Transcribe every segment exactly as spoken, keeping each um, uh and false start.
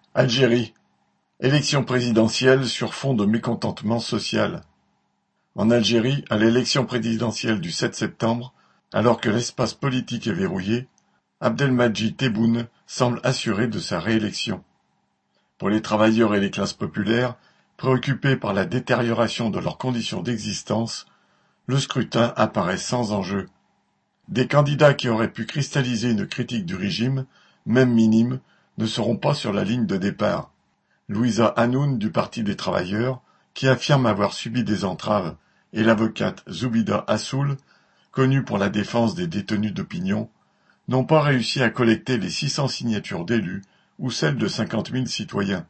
Algérie. Élection présidentielle sur fond de mécontentement social. En Algérie, à l'élection présidentielle du sept septembre, alors que l'espace politique est verrouillé, Abdelmadjid Tebboune semble assuré de sa réélection. Pour les travailleurs et les classes populaires, préoccupés par la détérioration de leurs conditions d'existence, le scrutin apparaît sans enjeu. Des candidats qui auraient pu cristalliser une critique du régime, même minime, ne seront pas sur la ligne de départ. Louisa Hanoun du Parti des travailleurs, qui affirme avoir subi des entraves, et l'avocate Zoubida Assoul, connue pour la défense des détenus d'opinion, n'ont pas réussi à collecter les six cents signatures d'élus ou celles de cinquante mille citoyens.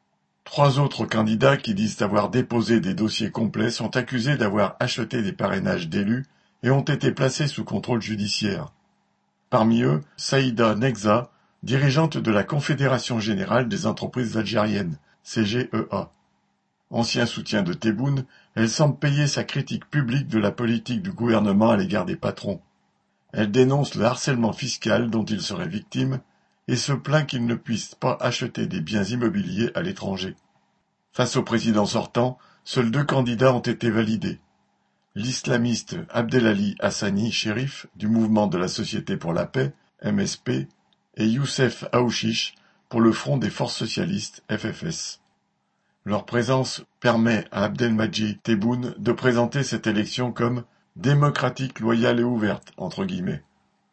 Trois autres candidats qui disent avoir déposé des dossiers complets sont accusés d'avoir acheté des parrainages d'élus et ont été placés sous contrôle judiciaire. Parmi eux, Saïda Negza, dirigeante de la Confédération générale des entreprises algériennes, C G E A. Ancien soutien de Tebboune, elle semble payer sa critique publique de la politique du gouvernement à l'égard des patrons. Elle dénonce le harcèlement fiscal dont il serait victime et se plaint qu'il ne puisse pas acheter des biens immobiliers à l'étranger. Face au président sortant, seuls deux candidats ont été validés. L'islamiste Abdelali Hassani Chérif du Mouvement de la Société pour la Paix, M S P, et Youssef Aouchiche pour le Front des Forces Socialistes, F F S. Leur présence permet à Abdelmadjid Tebboune de présenter cette élection comme « démocratique, loyale et ouverte » entre guillemets.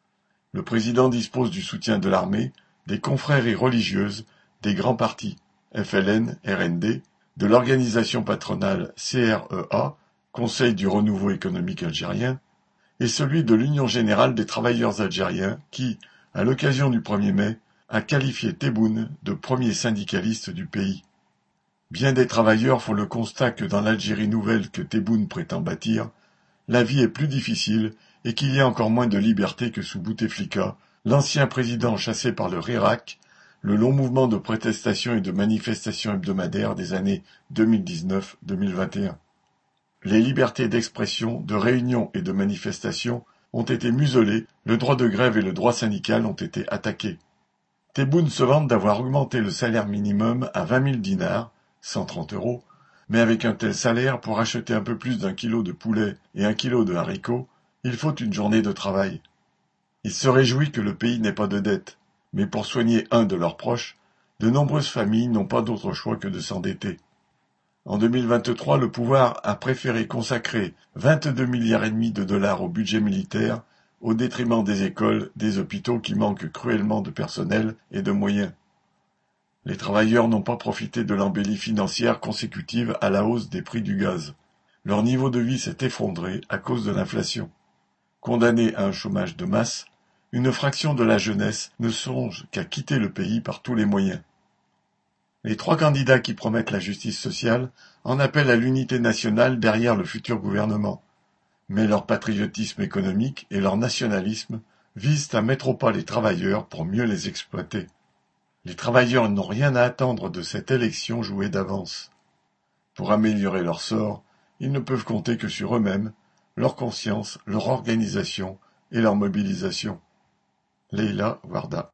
Le président dispose du soutien de l'armée, des confréries religieuses, des grands partis, F L N, R N D, de l'organisation patronale C R E A, Conseil du renouveau économique algérien, et celui de l'Union générale des travailleurs algériens qui, à l'occasion du premier mai, a qualifié Tebboune de premier syndicaliste du pays. Bien des travailleurs font le constat que dans l'Algérie nouvelle que Tebboune prétend bâtir, la vie est plus difficile et qu'il y a encore moins de liberté que sous Bouteflika, l'ancien président chassé par le Hirak, le long mouvement de protestation et de manifestations hebdomadaires des années deux mille dix-neuf deux mille vingt et un. Les libertés d'expression, de réunion et de manifestation ont été muselées, le droit de grève et le droit syndical ont été attaqués. Tebboune se vante d'avoir augmenté le salaire minimum à vingt mille dinars, cent trente euros, mais avec un tel salaire, pour acheter un peu plus d'un kilo de poulet et un kilo de haricots, il faut une journée de travail. Il se réjouit que le pays n'ait pas de dette, mais pour soigner un de leurs proches, de nombreuses familles n'ont pas d'autre choix que de s'endetter. En deux mille vingt-trois, le pouvoir a préféré consacrer vingt-deux milliards et demi de dollars au budget militaire, au détriment des écoles, des hôpitaux qui manquent cruellement de personnel et de moyens. Les travailleurs n'ont pas profité de l'embellie financière consécutive à la hausse des prix du gaz. Leur niveau de vie s'est effondré à cause de l'inflation. Condamnés à un chômage de masse, une fraction de la jeunesse ne songe qu'à quitter le pays par tous les moyens. Les trois candidats qui promettent la justice sociale en appellent à l'unité nationale derrière le futur gouvernement. Mais leur patriotisme économique et leur nationalisme visent à mettre au pas les travailleurs pour mieux les exploiter. Les travailleurs n'ont rien à attendre de cette élection jouée d'avance. Pour améliorer leur sort, ils ne peuvent compter que sur eux-mêmes, leur conscience, leur organisation et leur mobilisation. Leïla Warda.